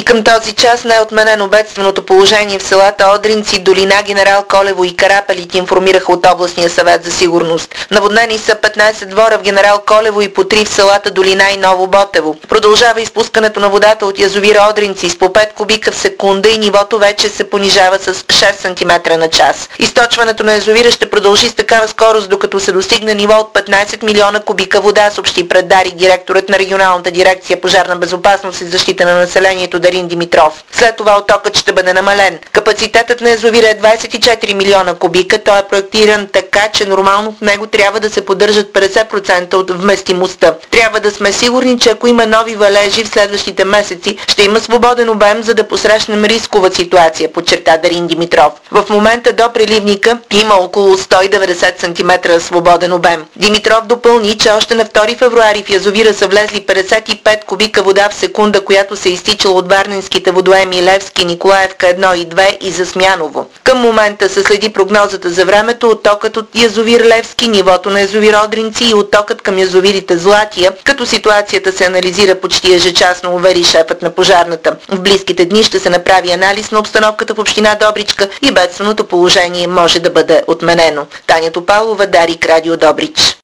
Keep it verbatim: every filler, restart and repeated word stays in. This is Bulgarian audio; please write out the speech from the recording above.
И към този час не е отменено бедственото положение в селата Одринци, Долина, Генерал Колево и Карапелит, информираха от областния съвет за сигурност. Наводнени са петнайсет двора в Генерал Колево и по три в селата Долина и Ново Ботево. Продължава изпускането на водата от язовира Одринци с по пет кубика в секунда и нивото вече се понижава с шест сантиметра на час. Източването на язовира ще продължи с такава скорост, докато се достигне ниво от петнайсет милиона кубика вода, съобщи пред Дарик директорът на регионалната дирекция пожарна безопасност и защита на населението Дарин Димитров. След това оттокът ще бъде намален. Капацитетът на язовира е двайсет и четири милиона кубика. Той е проектиран така, че нормално в него трябва да се поддържат петдесет процента от вместимостта. Трябва да сме сигурни, че ако има нови валежи в следващите месеци, ще има свободен обем, за да посрещнем рискова ситуация, подчерта Дарин Димитров. В момента до преливника има около сто и деветдесет сантиметра свободен обем. Димитров допълни, че още на втори февруари в язовира са влезли петдесет и пет кубика вода в секунда, която се изтичала от варненските водоеми Левски, Николаевка едно и две и Засмяново. Към момента се следи прогнозата за времето, оттокът от язовир Левски, нивото на язовир Одринци и оттокът към язовирите Златия, като ситуацията се анализира почти ежечасно, увери шефът на пожарната. В близките дни ще се направи анализ на обстановката в община Добричка и бедственото положение може да бъде отменено. Таня Топалова, Дарик, Радио Добрич.